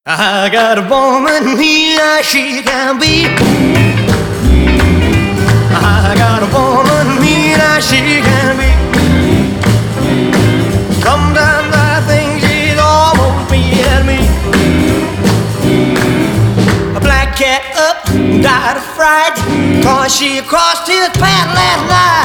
I got a woman here, she can be. I got a woman here, she can be. Sometimes I think she's almost being me. A black cat up, died of fright, 'cause she crossed his path last night.